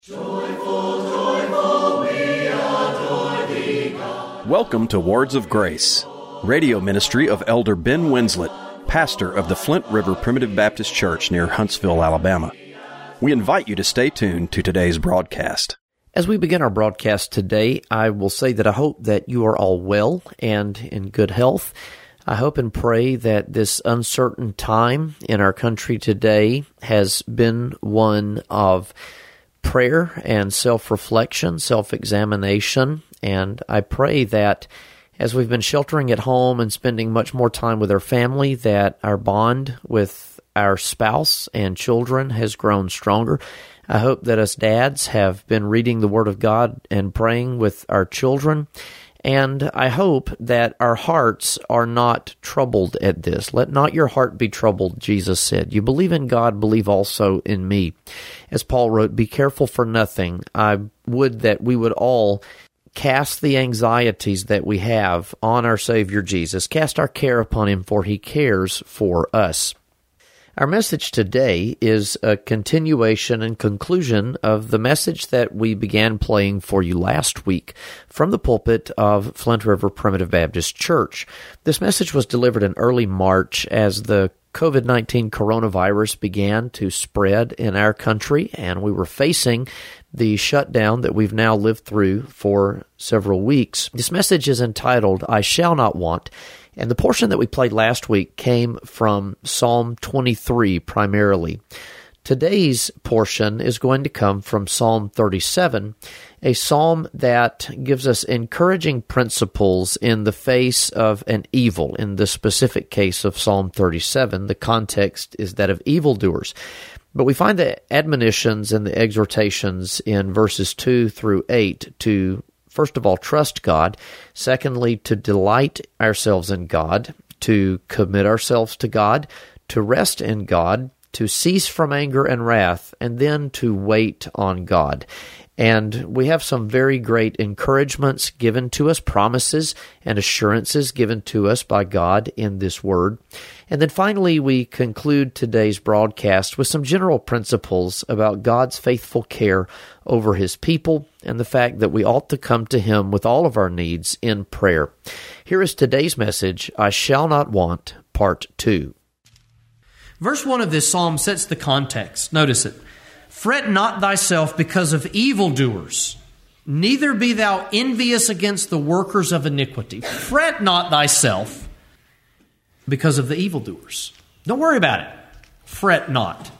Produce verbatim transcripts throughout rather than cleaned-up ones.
Joyful, joyful, we adore thee, God. Welcome to Words of Grace, radio ministry of Elder Ben Winslet, pastor of the Flint River Primitive Baptist Church near Huntsville, Alabama. We invite you to stay tuned to today's broadcast. As we begin our broadcast today, I will say that I hope that you are all well and in good health. I hope and pray that this uncertain time in our country today has been one of prayer and self-reflection, self-examination, and I pray that as we've been sheltering at home and spending much more time with our family, that our bond with our spouse and children has grown stronger. I hope that us dads have been reading the Word of God and praying with our children, and I hope that our hearts are not troubled at this. Let not your heart be troubled, Jesus said. You believe in God, believe also in me. As Paul wrote, be careful for nothing. I would that we would all cast the anxieties that we have on our Savior Jesus. Cast our care upon Him, for He cares for us. Our message today is a continuation and conclusion of the message that we began playing for you last week from the pulpit of Flint River Primitive Baptist Church. This message was delivered in early March as the covid nineteen coronavirus began to spread in our country, and we were facing the shutdown that we've now lived through for several weeks. This message is entitled, I Shall Not Want, and the portion that we played last week came from Psalm twenty-three primarily. Today's portion is going to come from Psalm thirty-seven, a psalm that gives us encouraging principles in the face of an evil. In the specific case of Psalm thirty-seven, the context is that of evildoers. But we find the admonitions and the exhortations in verses two through eight to, first of all, trust God. Secondly, to delight ourselves in God, to commit ourselves to God, to rest in God, to cease from anger and wrath, and then to wait on God. And we have some very great encouragements given to us, promises and assurances given to us by God in this word. And then finally, we conclude today's broadcast with some general principles about God's faithful care over His people and the fact that we ought to come to Him with all of our needs in prayer. Here is today's message, I Shall Not Want, Part two. Verse one of this psalm sets the context. Notice it. Fret not thyself because of evildoers, neither be thou envious against the workers of iniquity. Fret not thyself because of the evildoers. Don't worry about it. Fret not.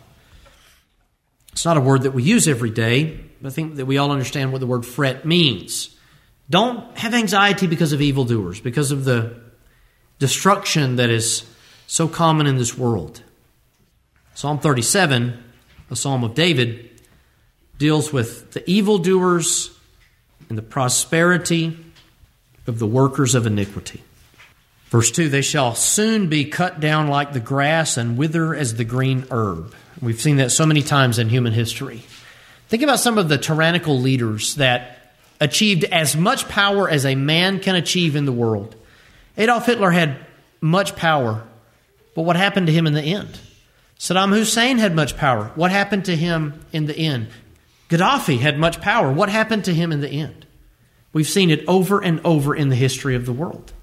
It's not a word that we use every day, but I think that we all understand what the word fret means. Don't have anxiety because of evildoers, because of the destruction that is so common in this world. Psalm thirty-seven, the Psalm of David, deals with the evildoers and the prosperity of the workers of iniquity. Verse two, they shall soon be cut down like the grass and wither as the green herb. We've seen that so many times in human history. Think about some of the tyrannical leaders that achieved as much power as a man can achieve in the world. Adolf Hitler had much power, but what happened to him in the end? Saddam Hussein had much power. What happened to him in the end? Gaddafi had much power. What happened to him in the end? We've seen it over and over in the history of the world.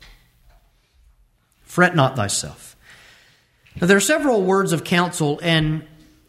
Fret not thyself. Now, there are several words of counsel, and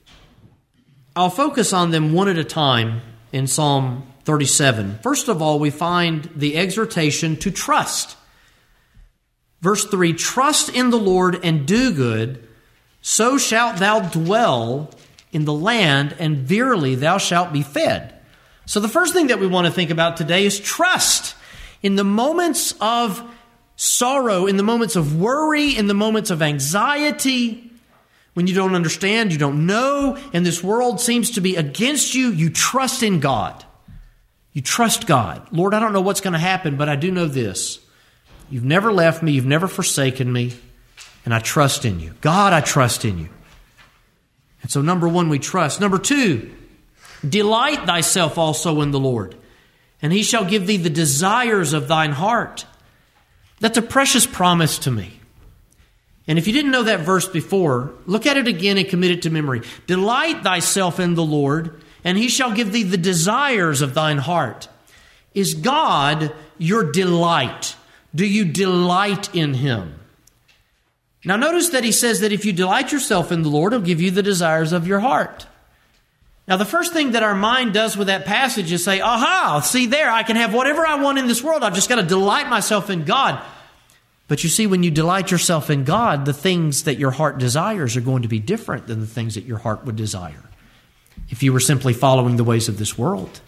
I'll focus on them one at a time in Psalm thirty-seven. First of all, we find the exhortation to trust. Verse three, trust in the Lord and do good, so shalt thou dwell in the land, and verily thou shalt be fed. So the first thing that we want to think about today is trust. In the moments of sorrow, in the moments of worry, in the moments of anxiety, when you don't understand, you don't know, and this world seems to be against you, you trust in God. You trust God. Lord, I don't know what's going to happen, but I do know this. You've never left me. You've never forsaken me. And I trust in you. God, I trust in you. And so number one, we trust. Number two, delight thyself also in the Lord, and He shall give thee the desires of thine heart. That's a precious promise to me. And if you didn't know that verse before, look at it again and commit it to memory. Delight thyself in the Lord, and He shall give thee the desires of thine heart. Is God your delight? Do you delight in Him? Now notice that He says that if you delight yourself in the Lord, He'll give you the desires of your heart. Now the first thing that our mind does with that passage is say, aha, see there, I can have whatever I want in this world. I've just got to delight myself in God. But you see, when you delight yourself in God, the things that your heart desires are going to be different than the things that your heart would desire if you were simply following the ways of this world.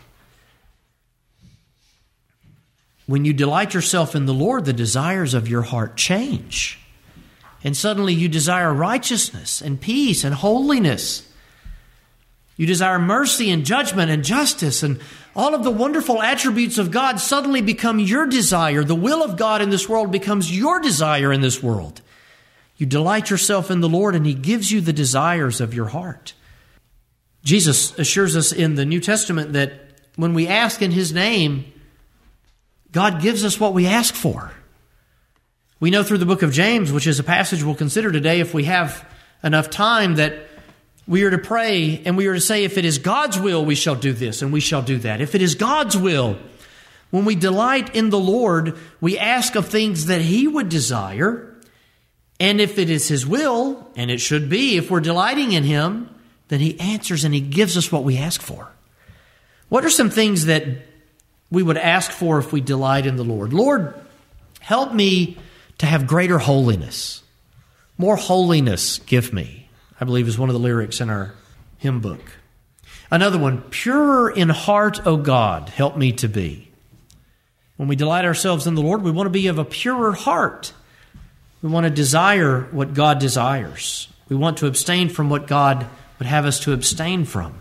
When you delight yourself in the Lord, the desires of your heart change. And suddenly you desire righteousness and peace and holiness. You desire mercy and judgment and justice, and all of the wonderful attributes of God suddenly become your desire. The will of God in this world becomes your desire in this world. You delight yourself in the Lord, and He gives you the desires of your heart. Jesus assures us in the New Testament that when we ask in His name, God gives us what we ask for. We know through the book of James, which is a passage we'll consider today if we have enough time, that we are to pray and we are to say, if it is God's will, we shall do this and we shall do that. If it is God's will, when we delight in the Lord, we ask of things that He would desire. And if it is His will, and it should be, if we're delighting in Him, then He answers and He gives us what we ask for. What are some things that we would ask for if we delight in the Lord? Lord, help me to have greater holiness. More holiness give me, I believe is one of the lyrics in our hymn book. Another one, purer in heart, O God, help me to be. When we delight ourselves in the Lord, we want to be of a purer heart. We want to desire what God desires. We want to abstain from what God would have us to abstain from.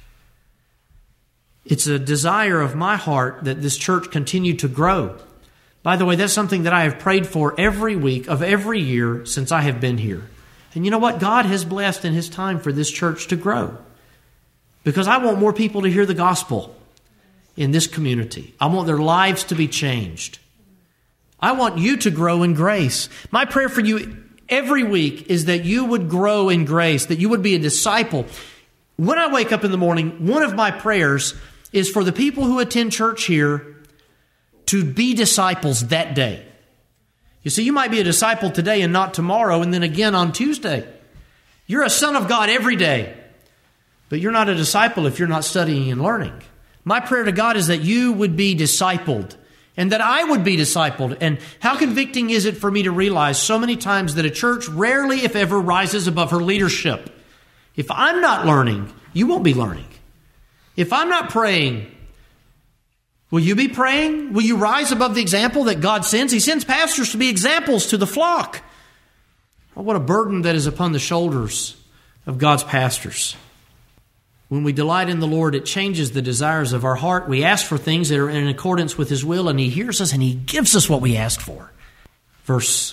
It's a desire of my heart that this church continue to grow. By the way, that's something that I have prayed for every week of every year since I have been here. And you know what? God has blessed in His time for this church to grow. Because I want more people to hear the gospel in this community. I want their lives to be changed. I want you to grow in grace. My prayer for you every week is that you would grow in grace, that you would be a disciple. When I wake up in the morning, one of my prayers is for the people who attend church here to be disciples that day. You see, you might be a disciple today and not tomorrow, and then again on Tuesday. You're a son of God every day, but you're not a disciple if you're not studying and learning. My prayer to God is that you would be discipled and that I would be discipled. And how convicting is it for me to realize so many times that a church rarely, if ever, rises above her leadership. If I'm not learning, you won't be learning. If I'm not praying, will you be praying? Will you rise above the example that God sends? He sends pastors to be examples to the flock. Oh, what a burden that is upon the shoulders of God's pastors. When we delight in the Lord, it changes the desires of our heart. We ask for things that are in accordance with His will, and He hears us and He gives us what we ask for. Verse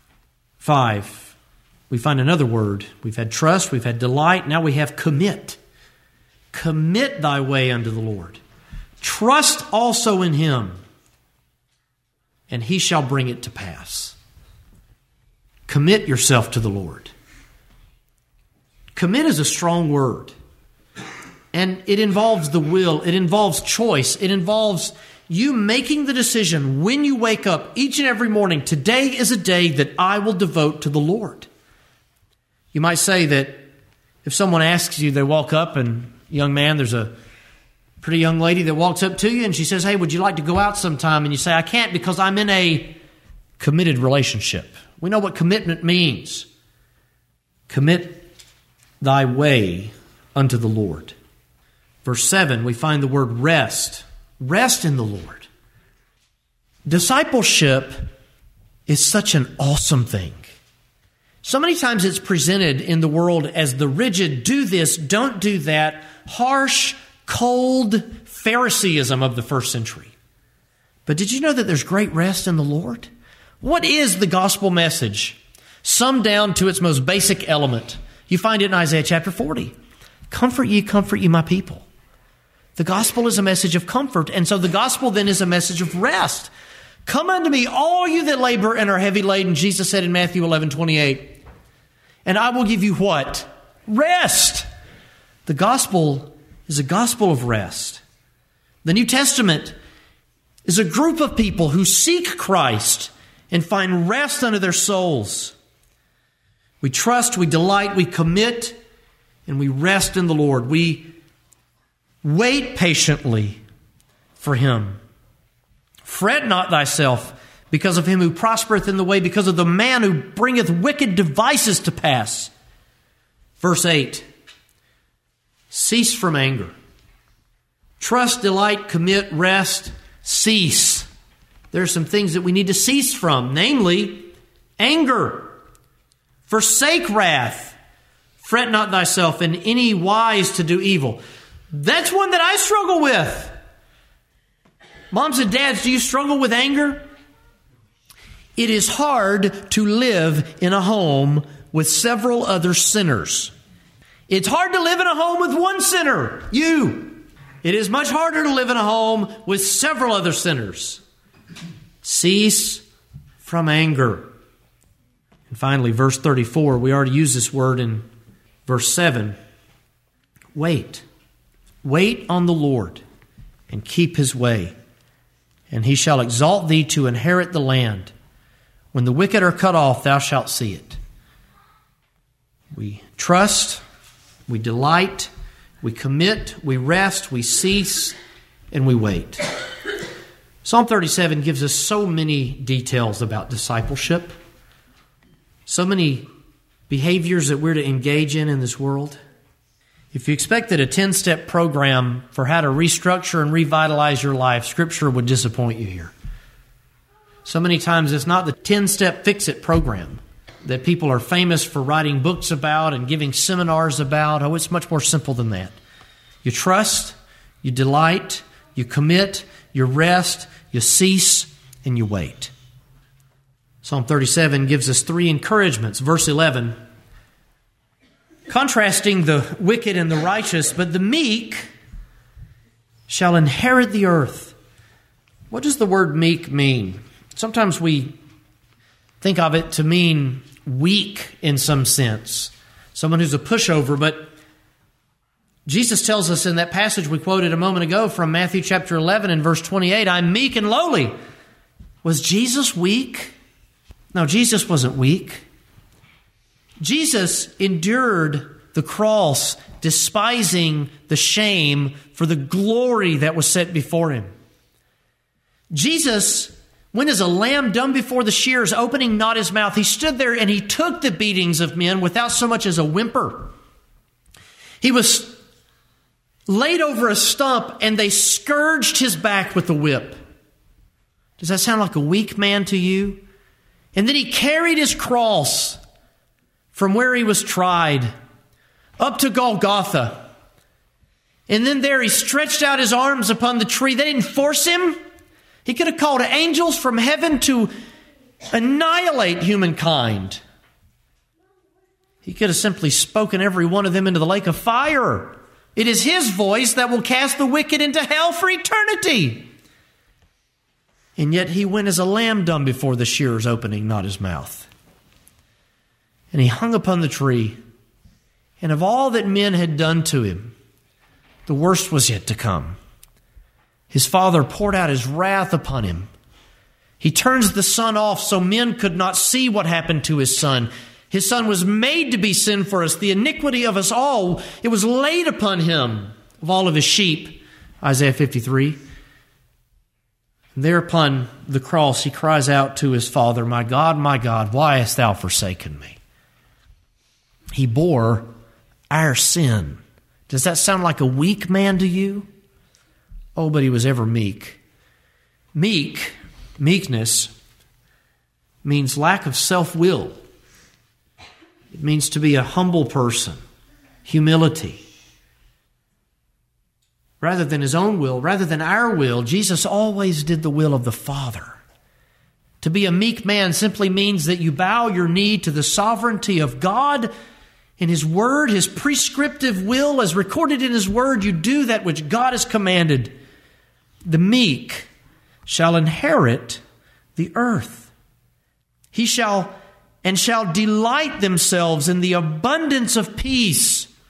five, we find another word. We've had trust, we've had delight, now we have commit. Commit thy way unto the Lord. Trust also in Him, and He shall bring it to pass. Commit yourself to the Lord. Commit is a strong word. And it involves the will. It involves choice. It involves you making the decision when you wake up each and every morning. Today is a day that I will devote to the Lord. You might say that if someone asks you, they walk up and, young man, there's a pretty young lady that walks up to you and she says, hey, would you like to go out sometime? And you say, I can't because I'm in a committed relationship. We know what commitment means. Commit thy way unto the Lord. Verse seven, we find the word rest. Rest in the Lord. Discipleship is such an awesome thing. So many times it's presented in the world as the rigid, do this, don't do that, harsh, cold Phariseeism of the first century. But did you know that there's great rest in the Lord? What is the gospel message? Summed down to its most basic element. You find it in Isaiah chapter forty. Comfort ye, comfort ye, my people. The gospel is a message of comfort, and so the gospel then is a message of rest. Come unto me, all you that labor and are heavy laden, Jesus said in Matthew eleven twenty-eight, and I will give you what? Rest. The gospel is a gospel of rest. The New Testament is a group of people who seek Christ and find rest unto their souls. We trust, we delight, we commit, and we rest in the Lord. We wait patiently for Him. Fret not thyself because of him who prospereth in the way, because of the man who bringeth wicked devices to pass. Verse eight, cease from anger. Trust, delight, commit, rest, cease. There are some things that we need to cease from, namely anger. Forsake wrath. Fret not thyself in any wise to do evil. That's one that I struggle with. Moms and dads, do you struggle with anger? It is hard to live in a home with several other sinners. It's hard to live in a home with one sinner, you. It is much harder to live in a home with several other sinners. Cease from anger. And finally, verse thirty-four, we already used this word in verse seven. Wait. Wait on the Lord and keep His way, and He shall exalt thee to inherit the land. When the wicked are cut off, thou shalt see it. We trust, we delight, we commit, we rest, we cease, and we wait. Psalm thirty-seven gives us so many details about discipleship, so many behaviors that we're to engage in in this world. If you expected a ten-step program for how to restructure and revitalize your life, Scripture would disappoint you here. So many times it's not the ten-step fix-it program that people are famous for writing books about and giving seminars about. Oh, it's much more simple than that. You trust, you delight, you commit, you rest, you cease, and you wait. Psalm thirty-seven gives us three encouragements. Verse eleven, contrasting the wicked and the righteous, but the meek shall inherit the earth. What does the word meek mean? Sometimes we think of it to mean weak in some sense, someone who's a pushover, but Jesus tells us in that passage we quoted a moment ago from Matthew chapter eleven and verse twenty-eight, I'm meek and lowly. Was Jesus weak? No, Jesus wasn't weak. Jesus endured the cross, despising the shame for the glory that was set before Him. Jesus went as a lamb dumb before the shears, opening not His mouth. He stood there and He took the beatings of men without so much as a whimper. He was laid over a stump and they scourged His back with the whip. Does that sound like a weak man to you? And then He carried His cross from where He was tried up to Golgotha. And then there He stretched out His arms upon the tree. They didn't force Him. He could have called angels from heaven to annihilate humankind. He could have simply spoken every one of them into the lake of fire. It is His voice that will cast the wicked into hell for eternity. And yet He went as a lamb dumb before the shearers, opening not His mouth. And He hung upon the tree. And of all that men had done to Him, the worst was yet to come. His Father poured out His wrath upon Him. He turns the sun off so men could not see what happened to His Son. His Son was made to be sin for us, the iniquity of us all. It was laid upon Him of all of His sheep, Isaiah fifty-three. And there upon the cross He cries out to His Father, my God, my God, why hast Thou forsaken me? He bore our sin. Does that sound like a weak man to you? Oh, but He was ever meek. Meek, meekness, means lack of self-will. It means to be a humble person, humility. Rather than His own will, rather than our will, Jesus always did the will of the Father. To be a meek man simply means that you bow your knee to the sovereignty of God in His Word, His prescriptive will, as recorded in His Word. You do that which God has commanded. The meek shall inherit the earth. He shall and shall delight themselves in the abundance of peace.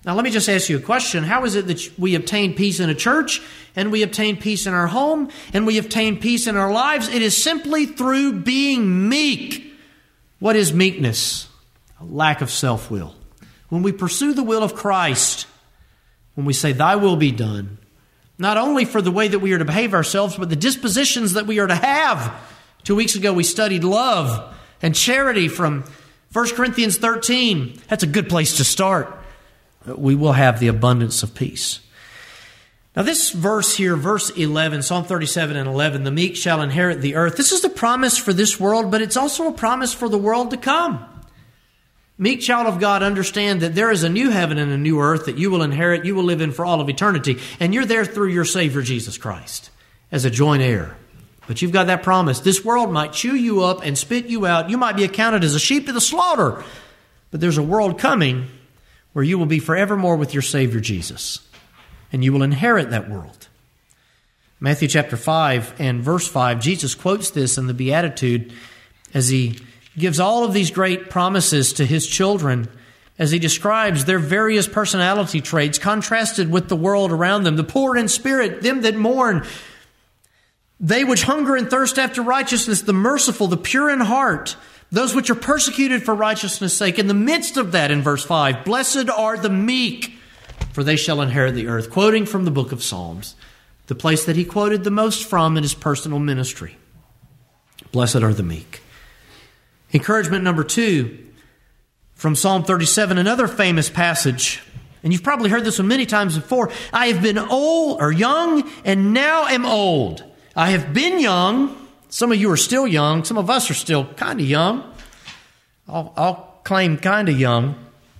Now, let me just ask you a question. How is it that we obtain peace in a church, and we obtain peace in our home, and we obtain peace in our lives? It is simply through being meek. What is meekness? A lack of self-will. When we pursue the will of Christ, when we say, "Thy will be done," not only for the way that we are to behave ourselves, but the dispositions that we are to have. Two weeks ago, we studied love and charity from First Corinthians thirteen. That's a good place to start. We will have the abundance of peace. Now this verse here, verse eleven, Psalm thirty-seven and eleven, the meek shall inherit the earth. This is the promise for this world, but it's also a promise for the world to come. Meek child of God, understand that there is a new heaven and a new earth that you will inherit, you will live in for all of eternity. And you're there through your Savior, Jesus Christ, as a joint heir. But you've got that promise. This world might chew you up and spit you out. You might be accounted as a sheep to the slaughter. But there's a world coming where you will be forevermore with your Savior Jesus. And you will inherit that world. Matthew chapter five and verse five, Jesus quotes this in the Beatitude as he gives all of these great promises to his children, as he describes their various personality traits contrasted with the world around them. The poor in spirit, them that mourn, they which hunger and thirst after righteousness, the merciful, the pure in heart, those which are persecuted for righteousness' sake. In the midst of that, in verse five, blessed are the meek, for they shall inherit the earth. Quoting from the book of Psalms, the place that he quoted the most from in his personal ministry. Blessed are the meek. Encouragement number two, from Psalm thirty-seven, another famous passage. And you've probably heard this one many times before. I have been old or young, and now am old. I have been young. Some of you are still young. Some of us are still kind of young. I'll, I'll claim kind of young.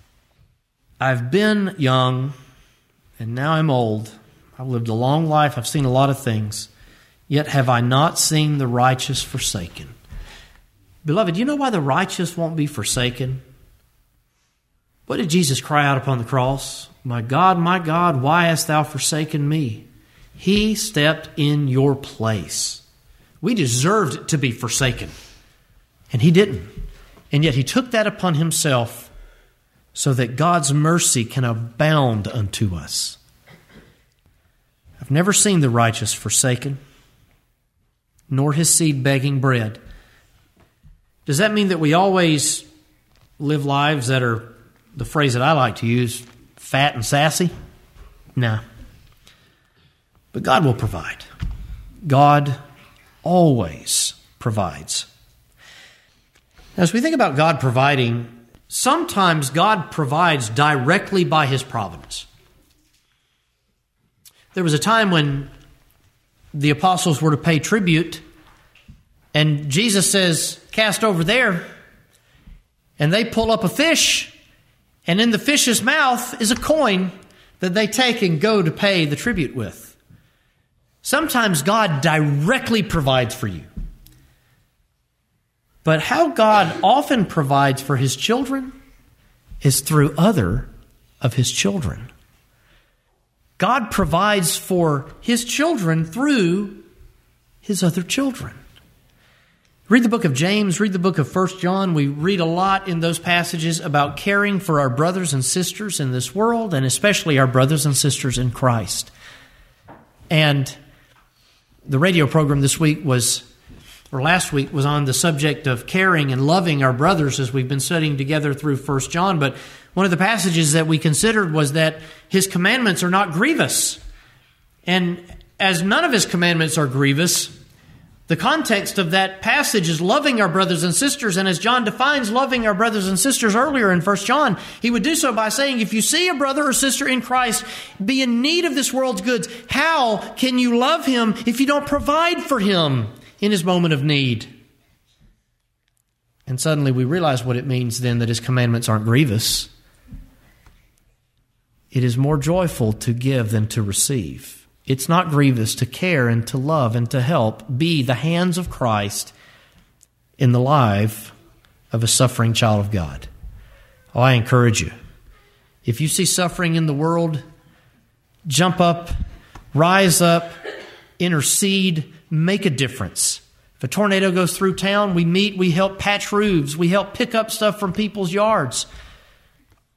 I've been young, and now I'm old. I've lived a long life. I've seen a lot of things. Yet have I not seen the righteous forsaken. Beloved, do you know why the righteous won't be forsaken? What did Jesus cry out upon the cross? My God, my God, why hast thou forsaken me? He stepped in your place. We deserved to be forsaken, and he didn't. And yet he took that upon himself so that God's mercy can abound unto us. I've never seen the righteous forsaken, nor his seed begging bread. Does that mean that we always live lives that are, the phrase that I like to use, fat and sassy? No. But God will provide. God always provides. As we think about God providing, sometimes God provides directly by his providence. There was a time when the apostles were to pay tribute, and Jesus says, cast over there, and they pull up a fish, and in the fish's mouth is a coin that they take and go to pay the tribute with. Sometimes God directly provides for you. But how God often provides for his children is through other of his children. God provides for his children through his other children. Read the book of James, read the book of First John. We read a lot in those passages about caring for our brothers and sisters in this world, and especially our brothers and sisters in Christ. And the radio program this week was, or last week, was on the subject of caring and loving our brothers as we've been studying together through First John. But one of the passages that we considered was that his commandments are not grievous. And as none of his commandments are grievous, the context of that passage is loving our brothers and sisters. And as John defines loving our brothers and sisters earlier in First John, he would do so by saying, if you see a brother or sister in Christ be in need of this world's goods, how can you love him if you don't provide for him in his moment of need? And suddenly we realize what it means then that his commandments aren't grievous. It is more joyful to give than to receive. It's not grievous to care and to love and to help be the hands of Christ in the life of a suffering child of God. Oh, I encourage you. If you see suffering in the world, jump up, rise up, intercede, make a difference. If a tornado goes through town, we meet, we help patch roofs, we help pick up stuff from people's yards.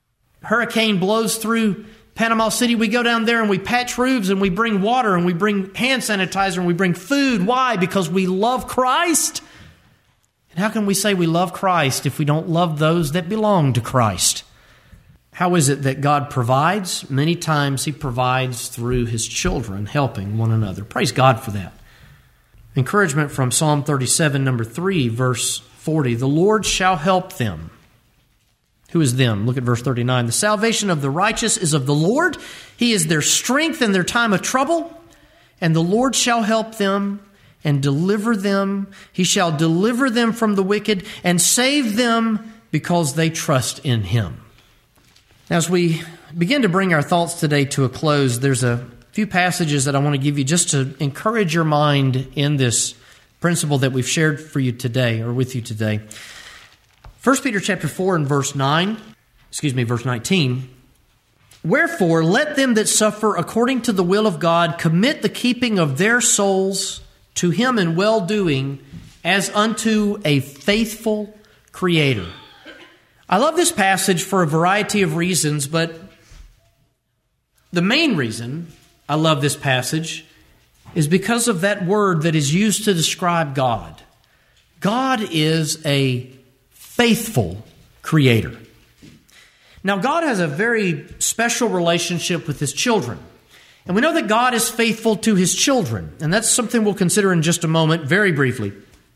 hurricane blows through Panama City, we go down there and we patch roofs and we bring water and we bring hand sanitizer and we bring food. Why? Because we love Christ. And how can we say we love Christ if we don't love those that belong to Christ? How is it that God provides? Many times He provides through His children helping one another. Praise God for that. Encouragement from Psalm thirty-seven, number three, verse forty. The Lord shall help them. Who is them? Look at verse thirty-nine. The salvation of the righteous is of the Lord. He is their strength in their time of trouble. And the Lord shall help them and deliver them. He shall deliver them from the wicked and save them because they trust in Him. As we begin to bring our thoughts today to a close, there's a few passages that I want to give you just to encourage your mind in this principle that we've shared for you today, or with you today. First Peter chapter four and verse nine, excuse me, verse nineteen. Wherefore, let them that suffer according to the will of God commit the keeping of their souls to Him in well-doing as unto a faithful Creator. I love this passage for a variety of reasons, but the main reason I love this passage is because of that word that is used to describe God. God is a faithful Creator. Now, God has a very special relationship with His children. And we know that God is faithful to His children. And that's something we'll consider in just a moment, very briefly.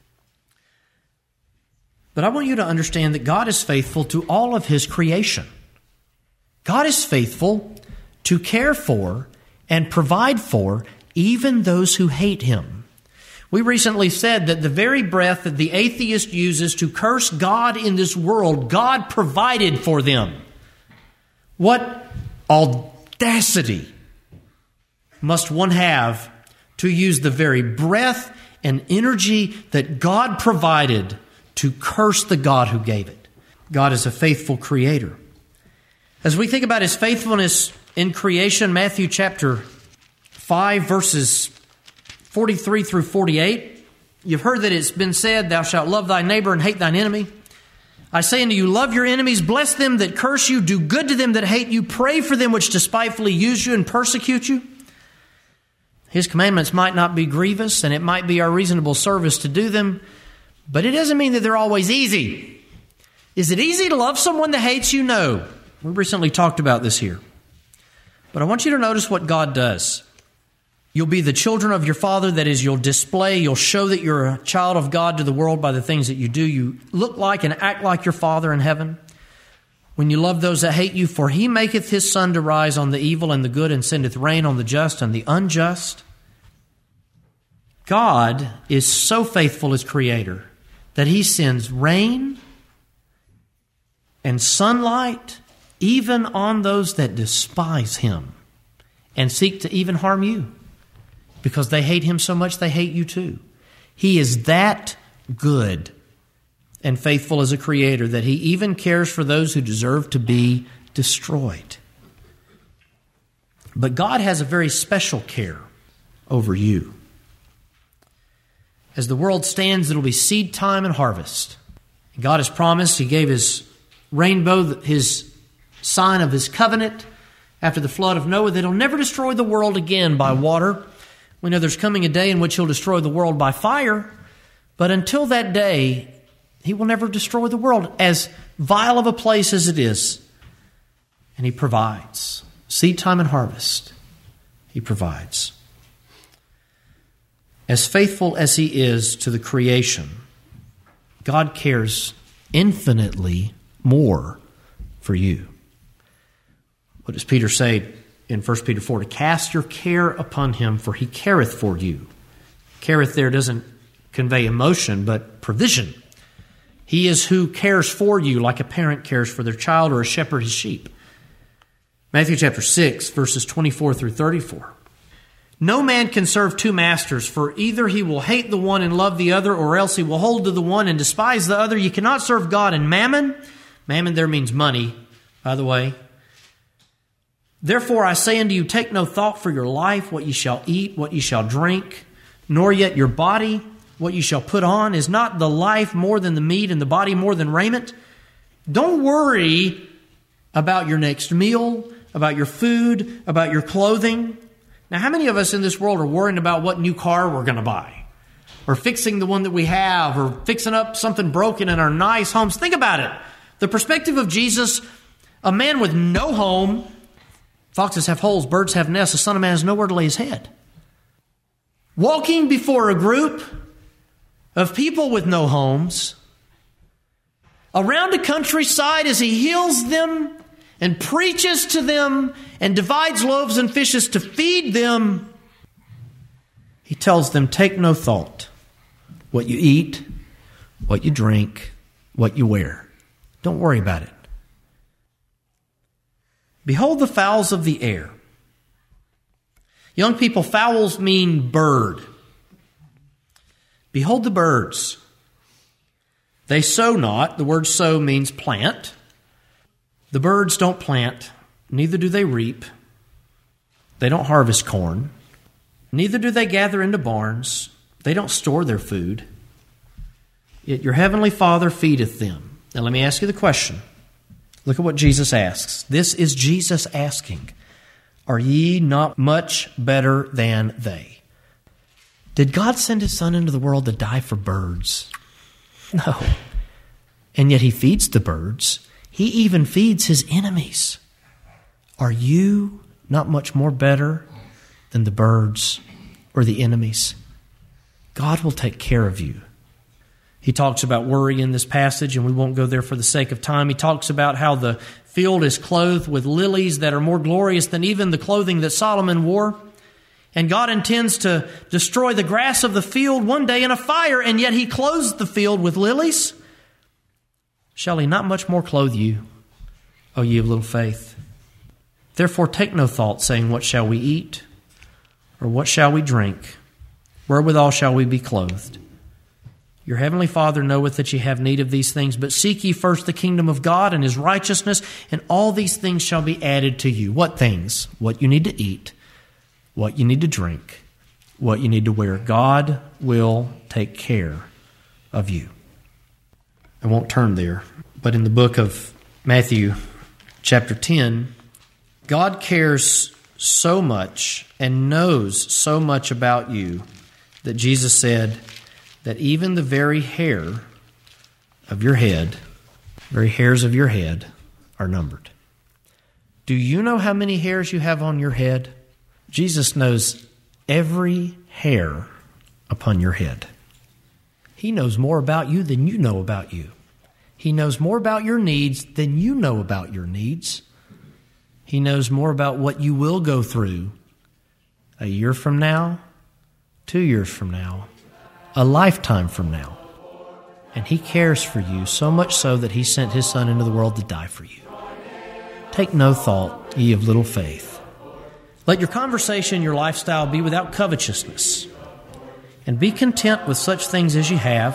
But I want you to understand that God is faithful to all of His creation. God is faithful to care for and provide for even those who hate Him. We recently said that the very breath that the atheist uses to curse God in this world, God provided for them. What audacity must one have to use the very breath and energy that God provided to curse the God who gave it? God is a faithful Creator. As we think about His faithfulness in creation, Matthew chapter five, verses forty-three through forty-eight, you've heard that it's been said, thou shalt love thy neighbor and hate thine enemy. I say unto you, love your enemies, bless them that curse you, do good to them that hate you, pray for them which despitefully use you and persecute you. His commandments might not be grievous, and it might be our reasonable service to do them, but it doesn't mean that they're always easy. Is it easy to love someone that hates you? No. We recently talked about this here. But I want you to notice what God does. You'll be the children of your Father. That is, you'll display, you'll show that you're a child of God to the world by the things that you do. You look like and act like your Father in heaven. When you love those that hate you, for He maketh His sun to rise on the evil and the good, and sendeth rain on the just and the unjust. God is so faithful as Creator that He sends rain and sunlight even on those that despise Him and seek to even harm you, because they hate Him so much they hate you too. He is that good and faithful as a Creator that He even cares for those who deserve to be destroyed. But God has a very special care over you. As the world stands, it'll be seed time and harvest. God has promised. He gave His rainbow, His sign of His covenant after the flood of Noah, that He'll never destroy the world again by water. We know there's coming a day in which He'll destroy the world by fire, but until that day, He will never destroy the world, as vile of a place as it is. And He provides. Seed time and harvest, He provides. As faithful as He is to the creation, God cares infinitely more for you. What does Peter say in First Peter four? To cast your care upon Him, for He careth for you. Careth there doesn't convey emotion, but provision. He is who cares for you like a parent cares for their child or a shepherd his sheep. Matthew chapter six, verses twenty-four through thirty-four. No man can serve two masters, for either he will hate the one and love the other, or else he will hold to the one and despise the other. You cannot serve God and mammon. Mammon there means money, by the way. Therefore I say unto you, take no thought for your life, what ye shall eat, what ye shall drink, nor yet your body, what ye shall put on. Is not the life more than the meat, and the body more than raiment? Don't worry about your next meal, about your food, about your clothing. Now, how many of us in this world are worrying about what new car we're going to buy? Or fixing the one that we have, or fixing up something broken in our nice homes? Think about it. The perspective of Jesus, a man with no home, foxes have holes, birds have nests, the Son of Man has nowhere to lay his head. Walking before a group of people with no homes, around a countryside as he heals them and preaches to them and divides loaves and fishes to feed them, he tells them, take no thought what you eat, what you drink, what you wear. Don't worry about it. Behold the fowls of the air. Young people, fowls mean bird. Behold the birds. They sow not. The word sow means plant. The birds don't plant, neither do they reap. They don't harvest corn. Neither do they gather into barns. They don't store their food. Yet your heavenly Father feedeth them. Now let me ask you the question. Look at what Jesus asks. This is Jesus asking. Are ye not much better than they? Did God send His Son into the world to die for birds? No. And yet He feeds the birds. He even feeds His enemies. Are you not much more better than the birds or the enemies? God will take care of you. He talks about worry in this passage, and we won't go there for the sake of time. He talks about how the field is clothed with lilies that are more glorious than even the clothing that Solomon wore. And God intends to destroy the grass of the field one day in a fire, and yet He clothes the field with lilies. Shall He not much more clothe you, O ye of little faith? Therefore take no thought, saying, what shall we eat? Or what shall we drink? Wherewithal shall we be clothed? Your heavenly Father knoweth that ye have need of these things, but seek ye first the kingdom of God and His righteousness, and all these things shall be added to you. What things? What you need to eat, what you need to drink, what you need to wear. God will take care of you. I won't turn there, but in the book of Matthew, chapter ten, God cares so much and knows so much about you that Jesus said that even the very hair of your head, very hairs of your head, are numbered. Do you know how many hairs you have on your head? Jesus knows every hair upon your head. He knows more about you than you know about you. He knows more about your needs than you know about your needs. He knows more about what you will go through a year from now, two years from now, a lifetime from now. And He cares for you so much so that He sent His Son into the world to die for you. Take no thought, ye of little faith. Let your conversation, your lifestyle be without covetousness. And be content with such things as ye have.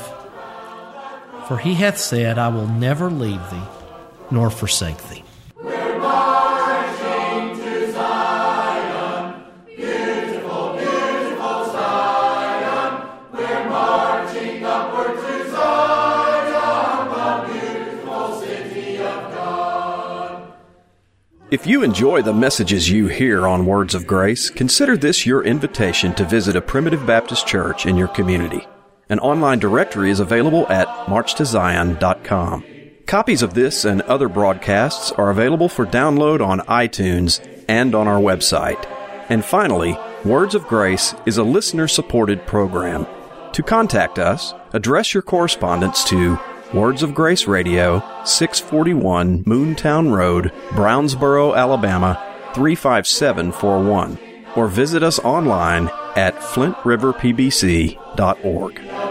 For He hath said, I will never leave thee, nor forsake thee. We're marching to Zion, beautiful, beautiful Zion. We're marching upward to Zion, the beautiful city of God. If you enjoy the messages you hear on Words of Grace, consider this your invitation to visit a Primitive Baptist church in your community. An online directory is available at march to zion dot com. Copies of this and other broadcasts are available for download on iTunes and on our website. And finally, Words of Grace is a listener-supported program. To contact us, address your correspondence to Words of Grace Radio, six forty-one Moontown Road, Brownsboro, Alabama, three five seven four one, or visit us online at flint river p b c dot org.